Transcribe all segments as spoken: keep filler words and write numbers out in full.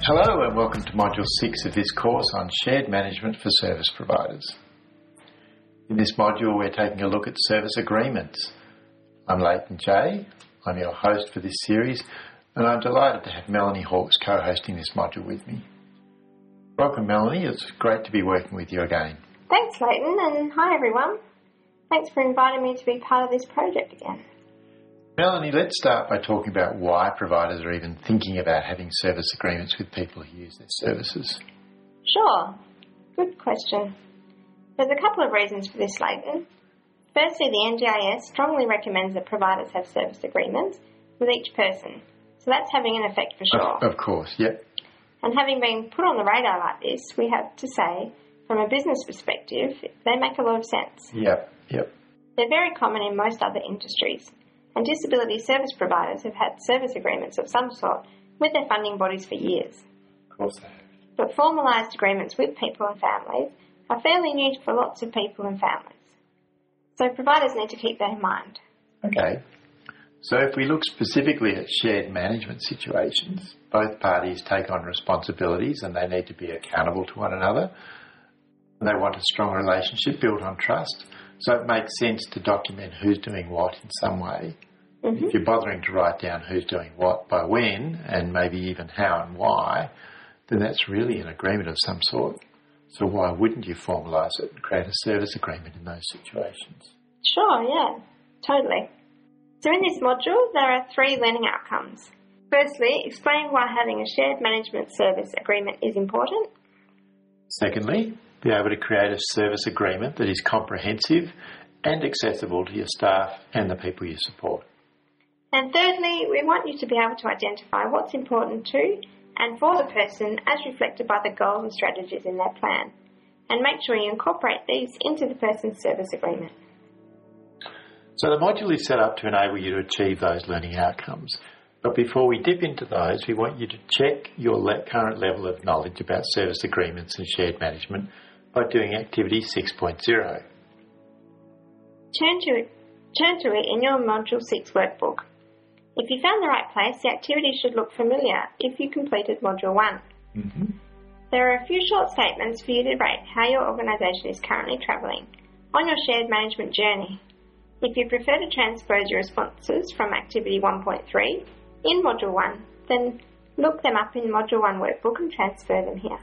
Hello and welcome to Module six of this course on Shared Management for Service Providers. In this module we're taking a look at service agreements. I'm Leighton Jay, I'm your host for this series, and I'm delighted to have Melanie Hawkes co-hosting this module with me. Welcome Melanie, it's great to be working with you again. Thanks Leighton, and hi everyone. Thanks for inviting me to be part of this project again. Melanie, let's start by talking about why providers are even thinking about having service agreements with people who use their services. Sure. Good question. There's a couple of reasons for this, Leighton. Firstly, the N D I S strongly recommends that providers have service agreements with each person, so that's having an effect for sure. Of, of course, yep. And having been put on the radar like this, we have to say, from a business perspective, they make a lot of sense. Yep, yep. They're very common in most other industries, and disability service providers have had service agreements of some sort with their funding bodies for years. Of course they have. But formalised agreements with people and families are fairly new for lots of people and families. So providers need to keep that in mind. Okay. So if we look specifically at shared management situations, both parties take on responsibilities and they need to be accountable to one another. And they want a strong relationship built on trust. So it makes sense to document who's doing what in some way. Mm-hmm. If you're bothering to write down who's doing what by when and maybe even how and why, then that's really an agreement of some sort. So why wouldn't you formalise it and create a service agreement in those situations? Sure, yeah, totally. So in this module, there are three learning outcomes. Firstly, explain why having a shared management service agreement is important. Secondly, be able to create a service agreement that is comprehensive and accessible to your staff and the people you support. And thirdly, we want you to be able to identify what's important to and for the person as reflected by the goals and strategies in their plan, and make sure you incorporate these into the person's service agreement. So the module is set up to enable you to achieve those learning outcomes. But before we dip into those, we want you to check your le- current level of knowledge about service agreements and shared management by doing Activity six point oh. Turn to it, turn to it in your Module six workbook. If you found the right place, the activity should look familiar if you completed Module one. Mm-hmm. There are a few short statements for you to rate how your organisation is currently travelling on your shared management journey. If you prefer to transpose your responses from Activity one point three in Module one, then look them up in Module one workbook and transfer them here.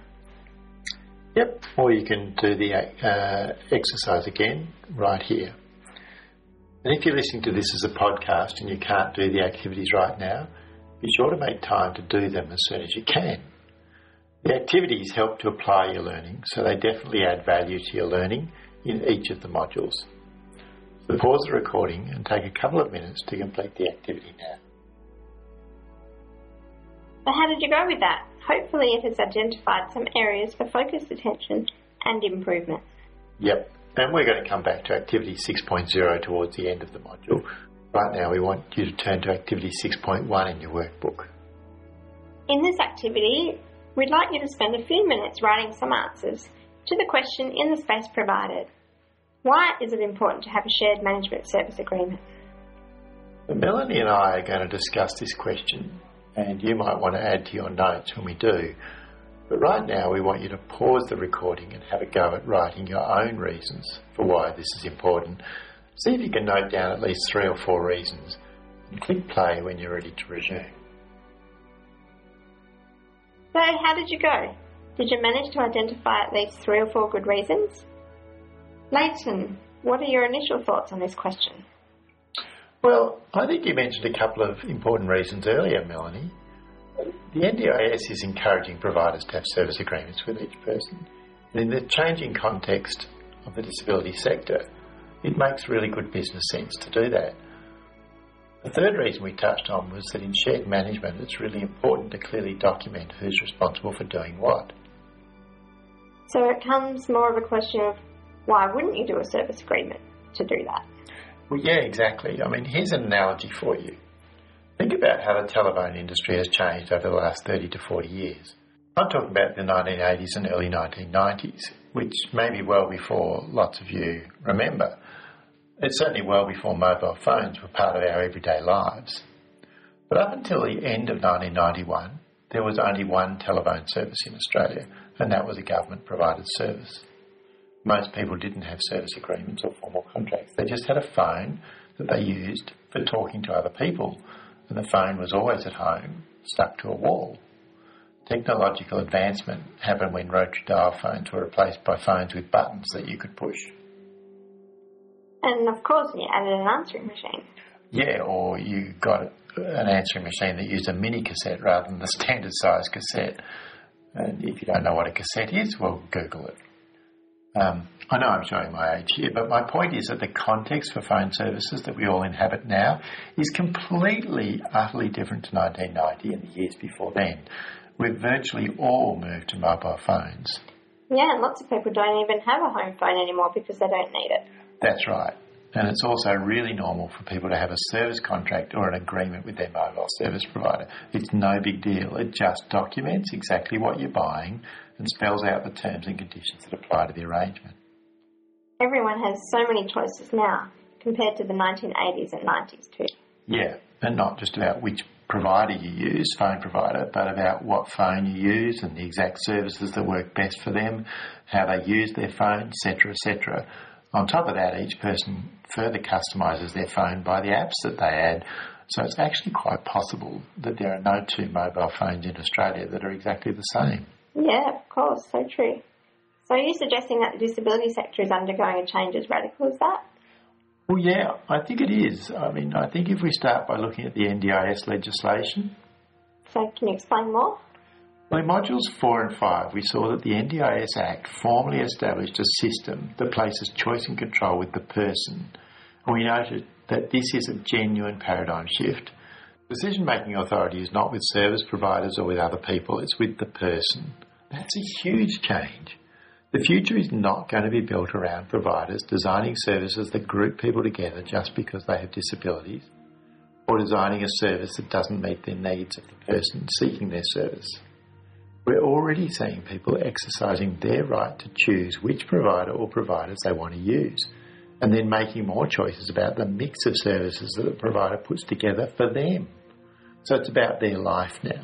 Yep, or you can do the uh, exercise again right here. And if you're listening to this as a podcast and you can't do the activities right now, be sure to make time to do them as soon as you can. The activities help to apply your learning, so they definitely add value to your learning in each of the modules. So pause the recording and take a couple of minutes to complete the activity now. So how did you go with that? Hopefully it has identified some areas for focused attention and improvement. Yep, and we're going to come back to Activity six point oh towards the end of the module. Right now we want you to turn to Activity six point one in your workbook. In this activity, we'd like you to spend a few minutes writing some answers to the question in the space provided. Why is it important to have a shared management service agreement? Well, Melanie and I are going to discuss this question, and you might want to add to your notes when we do. But right now we want you to pause the recording and have a go at writing your own reasons for why this is important. See if you can note down at least three or four reasons and click play when you're ready to resume. So how did you go? Did you manage to identify at least three or four good reasons? Leighton, what are your initial thoughts on this question? Well, I think you mentioned a couple of important reasons earlier, Melanie. The N D I S is encouraging providers to have service agreements with each person. And in the changing context of the disability sector, it makes really good business sense to do that. The third reason we touched on was that in shared management, it's really important to clearly document who's responsible for doing what. So it comes more of a question of why wouldn't you do a service agreement to do that? Well, yeah, exactly. I mean, here's an analogy for you. Think about how the telephone industry has changed over the last thirty to forty years. I'm talking about the nineteen eighties and early nineteen nineties, which may be well before lots of you remember. It's certainly well before mobile phones were part of our everyday lives. But up until the end of nineteen ninety-one, there was only one telephone service in Australia, and that was a government-provided service. Most people didn't have service agreements or formal contracts. They just had a phone that they used for talking to other people, and the phone was always at home, stuck to a wall. Technological advancement happened when rotary dial phones were replaced by phones with buttons that you could push. And of course you added an answering machine. Yeah, or you got an answering machine that used a mini cassette rather than the standard size cassette. And if you don't know what a cassette is, well, Google it. Um, I know I'm showing my age here, but my point is that the context for phone services that we all inhabit now is completely, utterly different to nineteen ninety and the years before then. We've virtually all moved to mobile phones. Yeah, and lots of people don't even have a home phone anymore because they don't need it. That's right. And it's also really normal for people to have a service contract or an agreement with their mobile service provider. It's no big deal. It just documents exactly what you're buying and spells out the terms and conditions that apply to the arrangement. Everyone has so many choices now compared to the nineteen eighties and nineties too. Yeah, and not just about which provider you use, phone provider, but about what phone you use and the exact services that work best for them, how they use their phone, et cetera, et cetera. On top of that, each person further customises their phone by the apps that they add. So it's actually quite possible that there are no two mobile phones in Australia that are exactly the same. Yeah, of course, so true. So are you suggesting that the disability sector is undergoing a change as radical as that? Well, yeah, I think it is. I mean, I think if we start by looking at the N D I S legislation. So can you explain more? Well, in modules four and five, we saw that the N D I S Act formally established a system that places choice and control with the person. And we noted that this is a genuine paradigm shift. Decision-making authority is not with service providers or with other people, it's with the person. That's a huge change. The future is not going to be built around providers designing services that group people together just because they have disabilities, or designing a service that doesn't meet the needs of the person seeking their service. We're already seeing people exercising their right to choose which provider or providers they want to use, and then making more choices about the mix of services that the provider puts together for them. So it's about their life now.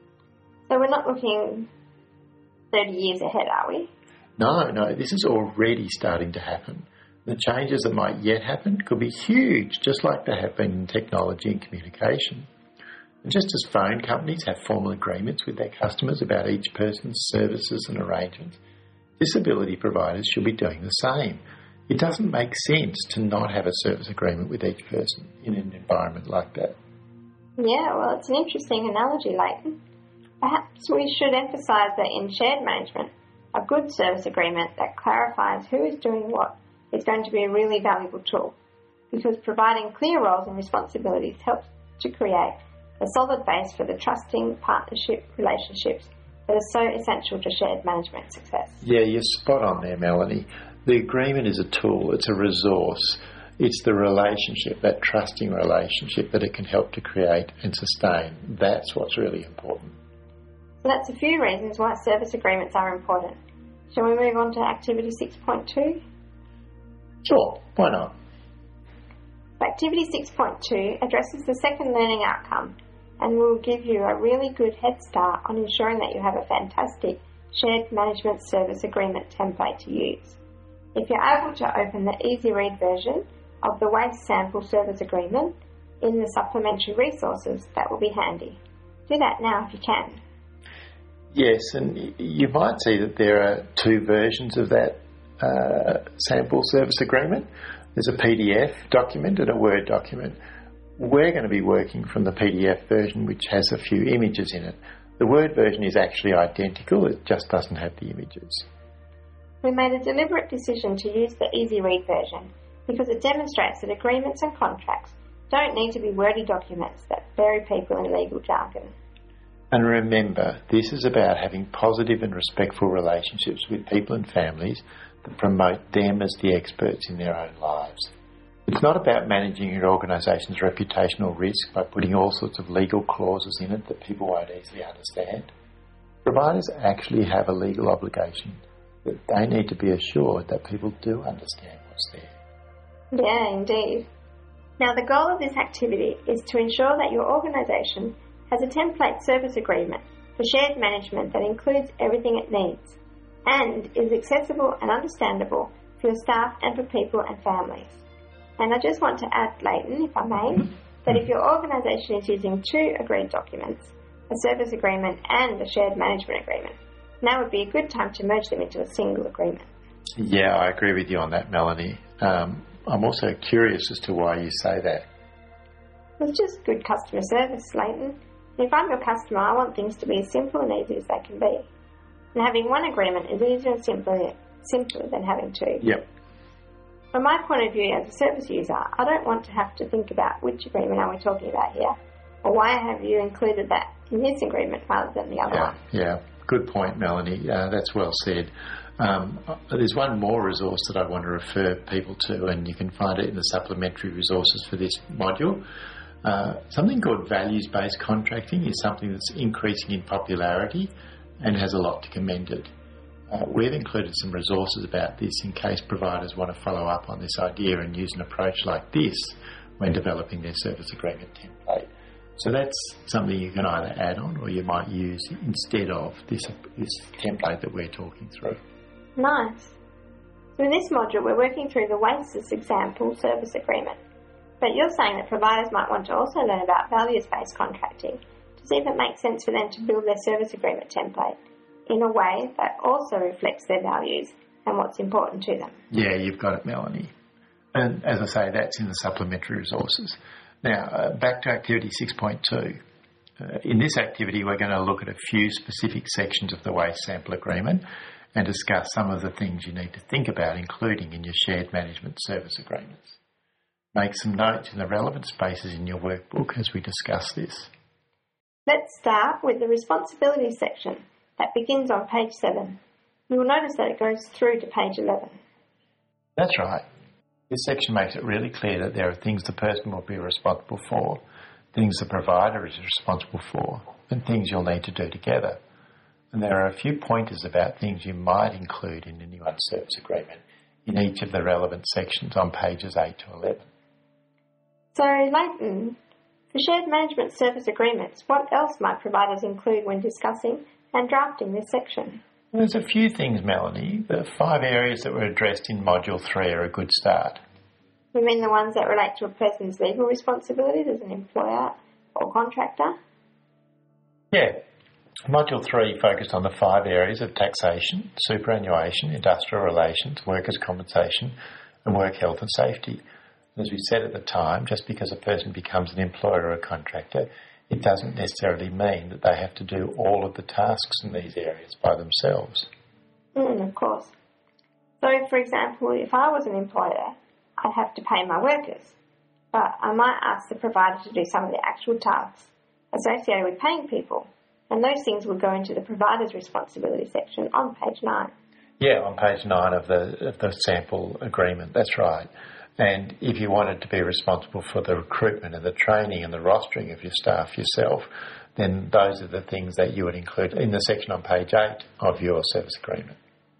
So we're not looking thirty years ahead, are we? No, no, this is already starting to happen. The changes that might yet happen could be huge, just like they have been in technology and communication. And just as phone companies have formal agreements with their customers about each person's services and arrangements, disability providers should be doing the same. It doesn't make sense to not have a service agreement with each person in an environment like that. Yeah, well, it's an interesting analogy, Leighton. Perhaps we should emphasise that in shared management, a good service agreement that clarifies who is doing what is going to be a really valuable tool, because providing clear roles and responsibilities helps to create a solid base for the trusting partnership relationships that are so essential to shared management success. Yeah, you're spot on there, Melanie. The agreement is a tool, it's a resource. It's the relationship, that trusting relationship that it can help to create and sustain. That's what's really important. So that's a few reasons why service agreements are important. Shall we move on to activity six point two? Sure, why not? Activity six point two addresses the second learning outcome and will give you a really good head start on ensuring that you have a fantastic shared management service agreement template to use. If you're able to open the easy read version of the waste sample service agreement in the supplementary resources, that will be handy. Do that now if you can. Yes, and you might see that there are two versions of that uh, sample service agreement. There's a P D F document and a Word document. We're going to be working from the P D F version, which has a few images in it. The Word version is actually identical, it just doesn't have the images. We made a deliberate decision to use the easy read version because it demonstrates that agreements and contracts don't need to be wordy documents that bury people in legal jargon. And remember, this is about having positive and respectful relationships with people and families that promote them as the experts in their own lives. It's not about managing your organisation's reputational risk by putting all sorts of legal clauses in it that people won't easily understand. Providers actually have a legal obligation that they need to be assured that people do understand what's there. Yeah, indeed. Now, the goal of this activity is to ensure that your organisation has a template service agreement for shared management that includes everything it needs and is accessible and understandable for your staff and for people and families. And I just want to add, Leighton, if I may, that if your organisation is using two agreed documents, a service agreement and a shared management agreement, now would be a good time to merge them into a single agreement. Yeah, I agree with you on that, Melanie. Um, I'm also curious as to why you say that. It's just good customer service, Leighton. If I'm your customer, I want things to be as simple and easy as they can be. And having one agreement is easier and simpler, simpler than having two. Yep. From my point of view as a service user, I don't want to have to think about which agreement are we talking about here, or why have you included that in this agreement rather than the other yeah, one. Yeah, good point, Melanie. Uh, that's well said. Um, there's one more resource that I want to refer people to, and you can find it in the supplementary resources for this module. Uh, something called values-based contracting is something that's increasing in popularity and has a lot to commend it. Uh, we've included some resources about this in case providers want to follow up on this idea and use an approach like this when developing their service agreement template. So that's something you can either add on or you might use instead of this, this template that we're talking through. Nice. So in this module, we're working through the WASIS example service agreement. But you're saying that providers might want to also learn about values-based contracting to see if it makes sense for them to build their service agreement template in a way that also reflects their values and what's important to them. Yeah, you've got it, Melanie. And as I say, that's in the supplementary resources. Now, uh, back to activity six point two. Uh, in this activity, we're going to look at a few specific sections of the waste sample agreement and discuss some of the things you need to think about, including in your shared management service agreements. Make some notes in the relevant spaces in your workbook as we discuss this. Let's start with the responsibility section that begins on page seven. You will notice that it goes through to page eleven. That's right. This section makes it really clear that there are things the person will be responsible for, things the provider is responsible for, and things you'll need to do together. And there are a few pointers about things you might include in a new service agreement in each of the relevant sections on pages eight to eleven. So, Leighton, for shared management service agreements, what else might providers include when discussing and drafting this section? There's a few things, Melanie. The five areas that were addressed in Module three are a good start. You mean the ones that relate to a person's legal responsibilities as an employer or contractor? Yeah. Module three focused on the five areas of taxation, superannuation, industrial relations, workers' compensation, and work health and safety. As we said at the time, just because a person becomes an employer or a contractor, it doesn't necessarily mean that they have to do all of the tasks in these areas by themselves. Mm, of course. So, for example, if I was an employer, I'd have to pay my workers, but I might ask the provider to do some of the actual tasks associated with paying people, and those things would go into the provider's responsibility section on page nine. Yeah, on page nine of the, of the sample agreement, that's right. And if you wanted to be responsible for the recruitment and the training and the rostering of your staff yourself, then those are the things that you would include in the section on page eight of your service agreement.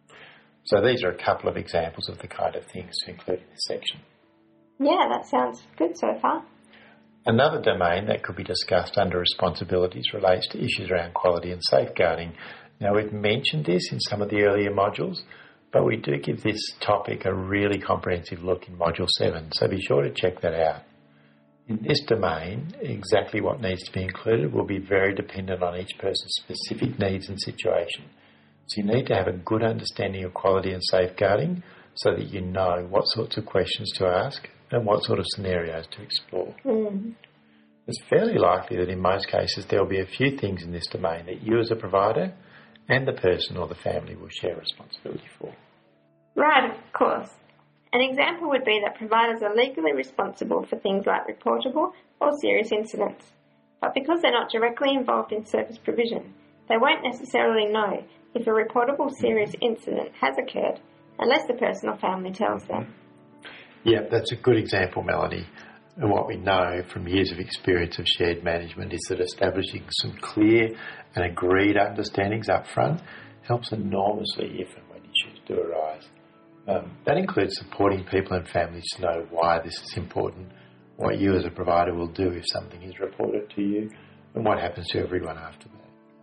So these are a couple of examples of the kind of things to include in this section. Yeah, that sounds good so far. Another domain that could be discussed under responsibilities relates to issues around quality and safeguarding. Now, we've mentioned this in some of the earlier modules, but we do give this topic a really comprehensive look in Module seven, so be sure to check that out. In this domain, exactly what needs to be included will be very dependent on each person's specific needs and situation. So you need to have a good understanding of quality and safeguarding so that you know what sorts of questions to ask and what sort of scenarios to explore. Mm. It's fairly likely that in most cases there will be a few things in this domain that you as a provider and the person or the family will share responsibility for. Right, of course. An example would be that providers are legally responsible for things like reportable or serious incidents, but because they're not directly involved in service provision, they won't necessarily know if a reportable serious incident has occurred unless the person or family tells them. Yeah, that's a good example, Melanie. And what we know from years of experience of shared management is that establishing some clear and agreed understandings up front helps enormously if and when issues do arise. Um, that includes supporting people and families to know why this is important, what you as a provider will do if something is reported to you, and what happens to everyone after that.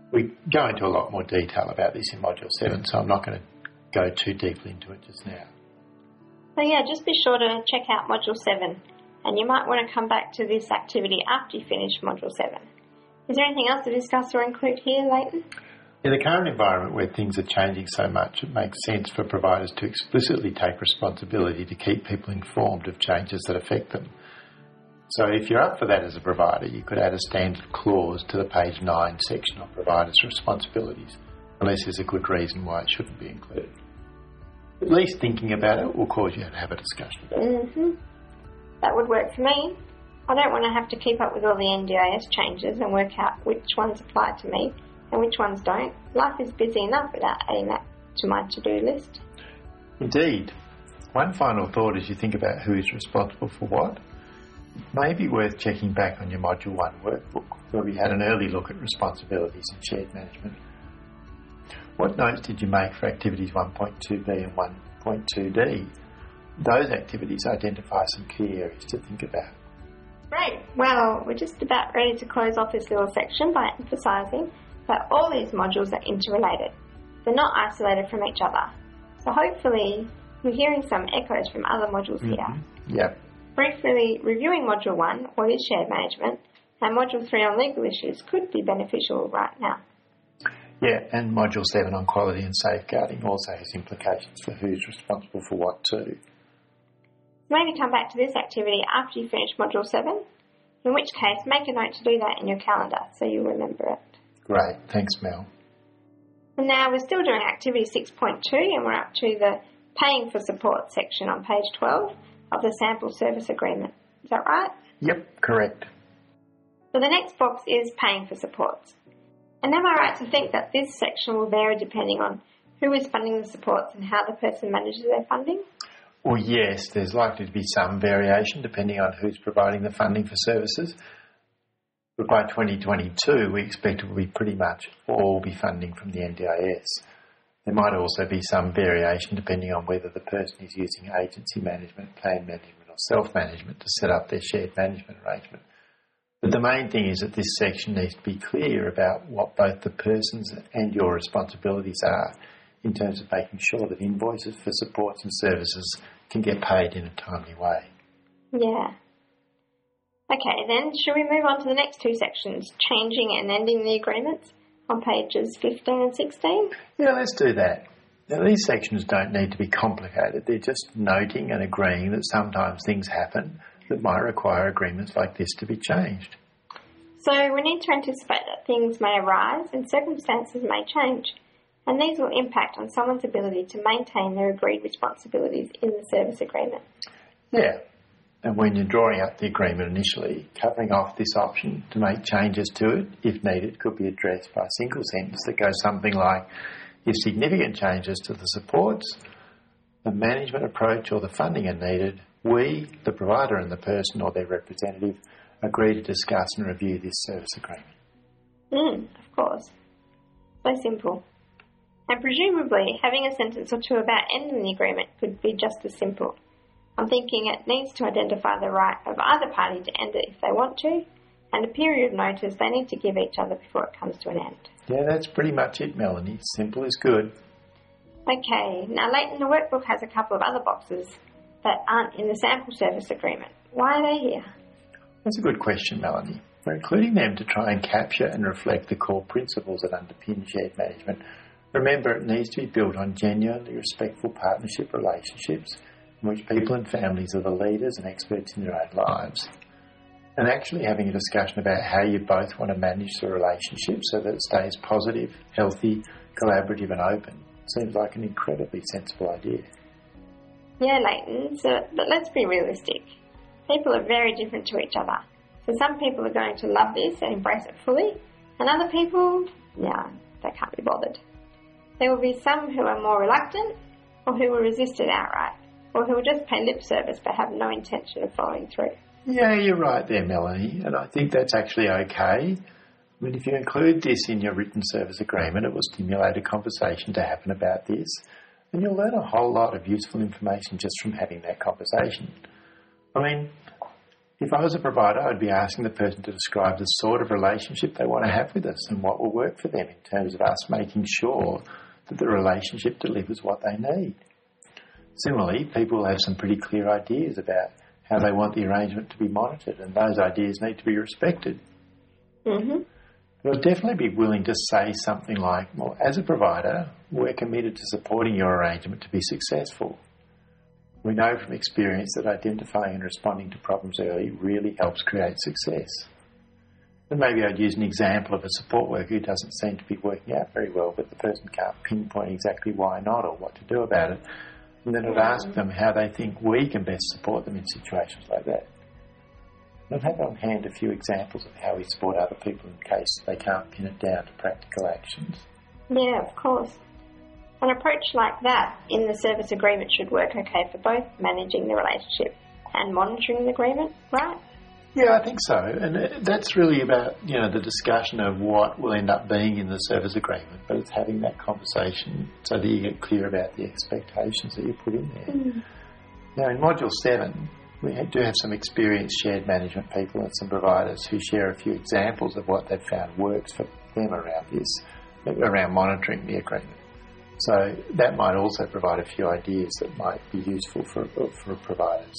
We go into a lot more detail about this in Module seven, so I'm not going to go too deeply into it just now. So yeah, just be sure to check out Module seven, and you might want to come back to this activity after you finish Module seven. Is there anything else to discuss or include here, Leighton? In the current environment where things are changing so much, it makes sense for providers to explicitly take responsibility to keep people informed of changes that affect them. So if you're up for that as a provider, you could add a standard clause to the page nine section on providers' responsibilities, unless there's a good reason why it shouldn't be included. At least thinking about it will cause you to have a discussion about it. Mm-hmm. That would work for me. I don't want to have to keep up with all the N D I S changes and work out which ones apply to me and which ones don't. Life is busy enough without adding that to my to-do list. Indeed. One final thought as you think about who is responsible for what. It may be worth checking back on your Module one workbook, where we had an early look at responsibilities and shared management. What notes did you make for activities one point two B and one point two D? Those activities identify some key areas to think about. Great. Well, we're just about ready to close off this little section by emphasising that all these modules are interrelated. They're not isolated from each other. So hopefully you're hearing some echoes from other modules Mm-hmm. here. Yep. Briefly reviewing Module one, what is shared management, and Module three on legal issues could be beneficial right now. Yeah, and Module seven on quality and safeguarding also has implications for who's responsible for what too. Maybe come back to this activity after you finish Module seven, in which case make a note to do that in your calendar so you'll remember it. Great, thanks Mel. And now we're still doing activity six point two and we're up to the paying for support section on page twelve of the sample service agreement. Is that right? Yep, correct. So the next box is paying for supports. And am I right to think that this section will vary depending on who is funding the supports and how the person manages their funding? Well, yes, there's likely to be some variation depending on who's providing the funding for services. But by twenty twenty-two, we expect it will be pretty much all be funding from the N D I S. There might also be some variation depending on whether the person is using agency management, plan management or self-management to set up their shared management arrangement. But the main thing is that this section needs to be clear about what both the person's and your responsibilities are in terms of making sure that invoices for supports and services can get paid in a timely way. Yeah. Okay, then, shall we move on to the next two sections, changing and ending the agreements, on pages fifteen and sixteen? Yeah, let's do that. Now, these sections don't need to be complicated. They're just noting and agreeing that sometimes things happen that might require agreements like this to be changed. So we need to anticipate that things may arise and circumstances may change, and these will impact on someone's ability to maintain their agreed responsibilities in the service agreement. Yeah, and when you're drawing up the agreement initially, covering off this option to make changes to it, if needed, could be addressed by a single sentence that goes something like, if significant changes to the supports, the management approach or the funding are needed, we, the provider and the person or their representative, agree to discuss and review this service agreement. Mm, of course. So simple. And presumably, having a sentence or two about ending the agreement could be just as simple. I'm thinking it needs to identify the right of either party to end it if they want to, and a period of notice they need to give each other before it comes to an end. Yeah, that's pretty much it, Melanie. Simple is good. Okay, now Leighton, the workbook has a couple of other boxes that aren't in the sample service agreement. Why are they here? That's a good question, Melanie. We're including them to try and capture and reflect the core principles that underpin shared management. Remember, it needs to be built on genuinely respectful partnership relationships in which people and families are the leaders and experts in their own lives. And actually having a discussion about how you both want to manage the relationship so that it stays positive, healthy, collaborative and open seems like an incredibly sensible idea. Yeah, Leighton, so, but let's be realistic. People are very different to each other. So some people are going to love this and embrace it fully, and other people, no, they can't be bothered. There will be some who are more reluctant, or who will resist it outright, or who will just pay lip service but have no intention of following through. Yeah, you're right there, Melanie, and I think that's actually okay. I mean, if you include this in your written service agreement, it will stimulate a conversation to happen about this, and you'll learn a whole lot of useful information just from having that conversation. I mean, If I was a provider, I'd be asking the person to describe the sort of relationship they want to have with us and what will work for them in terms of us making sure that the relationship delivers what they need. Similarly, people have some pretty clear ideas about how they want the arrangement to be monitored, and those ideas need to be respected. Mm-hmm. But I'd definitely be willing to say something like, well, as a provider, we're committed to supporting your arrangement to be successful. We know from experience that identifying and responding to problems early really helps create success. And maybe I'd use an example of a support worker who doesn't seem to be working out very well, but the person can't pinpoint exactly why not or what to do about it. And then I'd ask them how they think we can best support them in situations like that. And I'd have on hand a few examples of how we support other people in case they can't pin it down to practical actions. Yeah, of course. An approach like that in the service agreement should work okay for both managing the relationship and monitoring the agreement, right? Yeah, I think so. And that's really about, you know, the discussion of what will end up being in the service agreement, but it's having that conversation so that you get clear about the expectations that you put in there. Mm. Now, in Module seven, we do have some experienced shared management people and some providers who share a few examples of what they've found works for them around this, around monitoring the agreement. So that might also provide a few ideas that might be useful for, for providers.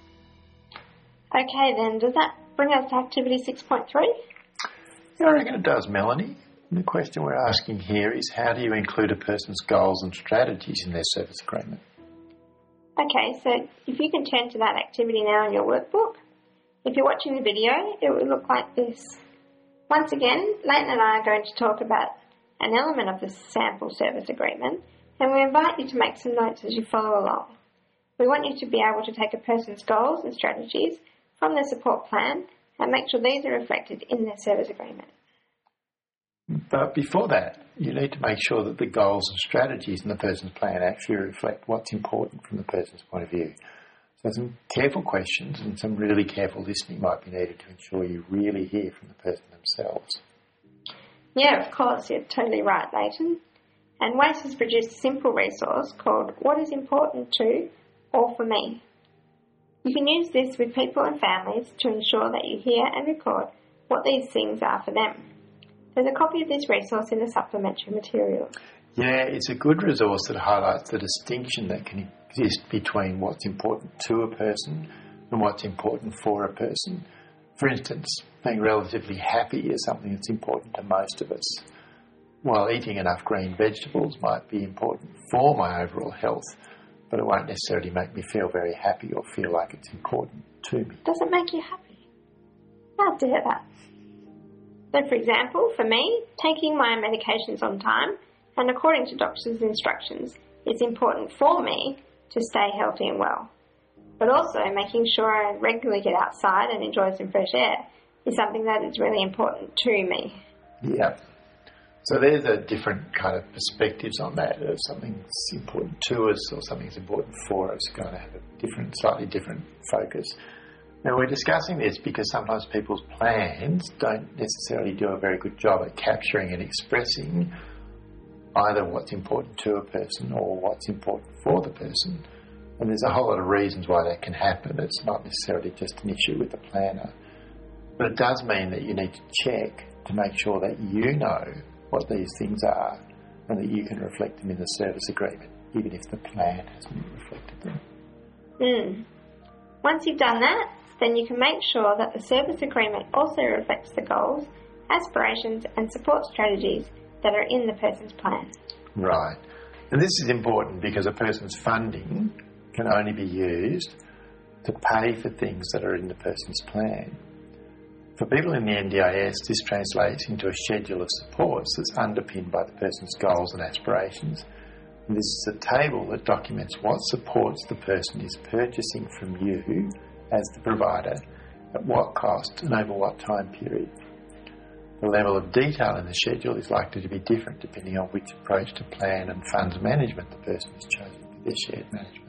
Okay then, does that bring us to activity six point three? Yeah, I reckon it does, Melanie. The question we're asking here is, how do you include a person's goals and strategies in their service agreement? Okay, so if you can turn to that activity now in your workbook. If you're watching the video, it will look like this. Once again, Leighton and I are going to talk about an element of the sample service agreement, and we invite you to make some notes as you follow along. We want you to be able to take a person's goals and strategies from their support plan and make sure these are reflected in their service agreement. But before that, you need to make sure that the goals and strategies in the person's plan actually reflect what's important from the person's point of view. So some careful questions and some really careful listening might be needed to ensure you really hear from the person themselves. Yeah, of course, you're totally right, Leighton. And WACE has produced a simple resource called What is Important to or For Me. You can use this with people and families to ensure that you hear and record what these things are for them. There's a copy of this resource in the supplementary materials. Yeah, it's a good resource that highlights the distinction that can exist between what's important to a person and what's important for a person. For instance, being relatively happy is something that's important to most of us, while eating enough green vegetables might be important for my overall health, but it won't necessarily make me feel very happy or feel like it's important to me. Does it make you happy? I'd to hear that. So, for example, for me, taking my medications on time and according to doctor's instructions is important for me to stay healthy and well. But also making sure I regularly get outside and enjoy some fresh air is something that is really important to me. Yeah. So there's a different kind of perspectives on that. If something's important to us or something's important for us, going to have a different, slightly different focus. Now, we're discussing this because sometimes people's plans don't necessarily do a very good job at capturing and expressing either what's important to a person or what's important for the person. And there's a whole lot of reasons why that can happen. It's not necessarily just an issue with the planner. But it does mean that you need to check to make sure that you know what these things are and that you can reflect them in the service agreement, even if the plan hasn't reflected them. Mm. Once you've done that, then you can make sure that the service agreement also reflects the goals, aspirations and support strategies that are in the person's plan. Right. And this is important because a person's funding can only be used to pay for things that are in the person's plan. For people in the N D I S, this translates into a schedule of supports that's underpinned by the person's goals and aspirations. And this is a table that documents what supports the person is purchasing from you as the provider, at what cost and over what time period. The level of detail in the schedule is likely to be different depending on which approach to plan and funds management the person has chosen for their shared management.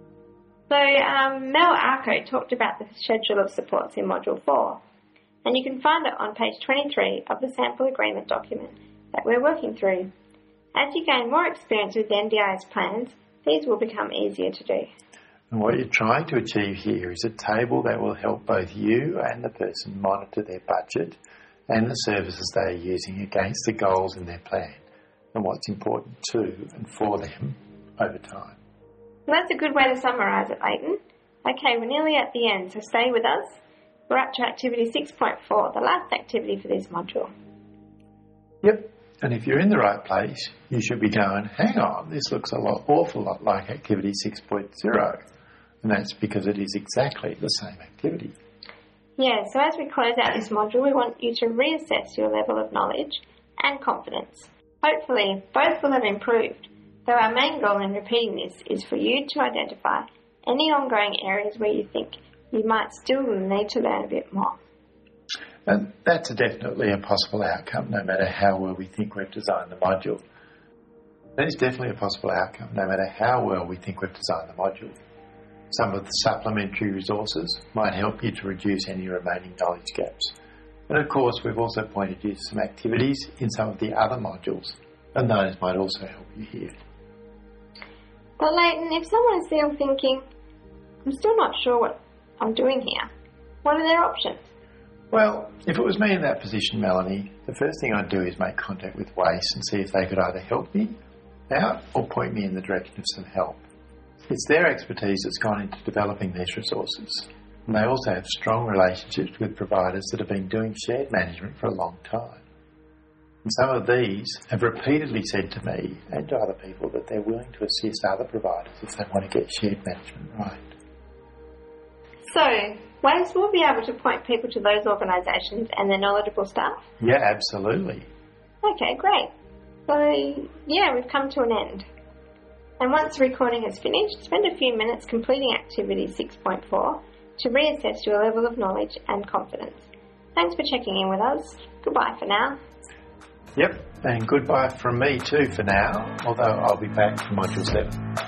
So um, Mel Arco talked about the schedule of supports in Module four, and you can find it on page twenty-three of the sample agreement document that we're working through. As you gain more experience with the N D I S plans, these will become easier to do. And what you're trying to achieve here is a table that will help both you and the person monitor their budget and the services they are using against the goals in their plan and what's important to and for them over time. Well, that's a good way to summarise it, Leighton. Okay, we're nearly at the end, so stay with us. We're up to activity six point four, the last activity for this module. Yep, and if you're in the right place, you should be going, hang on, this looks a lot, awful lot like activity six point oh. And that's because it is exactly the same activity. Yeah, so as we close out this module, we want you to reassess your level of knowledge and confidence. Hopefully, both will have improved, though our main goal in repeating this is for you to identify any ongoing areas where you think you might still need to learn a bit more. And that's definitely a possible outcome, no matter how well we think we've designed the module. That is definitely a possible outcome, no matter how well we think we've designed the module. Some of the supplementary resources might help you to reduce any remaining knowledge gaps. And of course, we've also pointed you to some activities in some of the other modules, and those might also help you here. But Leighton, if someone's still thinking, I'm still not sure what I'm doing here, what are their options? Well, if it was me in that position, Melanie, the first thing I'd do is make contact with WACE and see if they could either help me out or point me in the direction of some help. It's their expertise that's gone into developing these resources, and they also have strong relationships with providers that have been doing shared management for a long time. And some of these have repeatedly said to me and to other people that they're willing to assist other providers if they want to get shared management right. So, WACE will be able to point people to those organisations and their knowledgeable staff? Yeah, absolutely. Okay, great. So, yeah, we've come to an end. And once the recording is finished, spend a few minutes completing activity six point four to reassess your level of knowledge and confidence. Thanks for checking in with us. Goodbye for now. Yep, and goodbye from me too for now, although I'll be back for Module seven.